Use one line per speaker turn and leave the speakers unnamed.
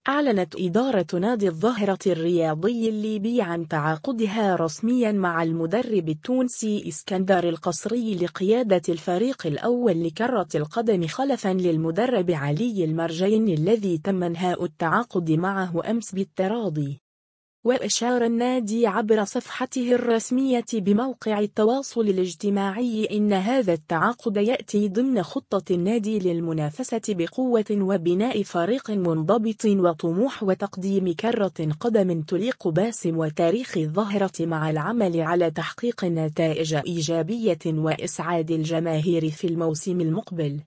أعلنت إدارة نادي الظاهرة الرياضي الليبي عن تعاقدها رسميا مع المدرب التونسي اسكندر القصري لقيادة الفريق الأول لكرة القدم خلفا للمدرب علي المرجيني الذي تم انهاء التعاقد معه أمس بالتراضي. وأشار النادي عبر صفحته الرسمية بموقع التواصل الاجتماعي إن هذا التعاقد يأتي ضمن خطة النادي للمنافسة بقوة وبناء فريق منضبط وطموح وتقديم كرة قدم تليق باسم وتاريخ الظاهرة مع العمل على تحقيق نتائج إيجابية وإسعاد الجماهير في الموسم المقبل.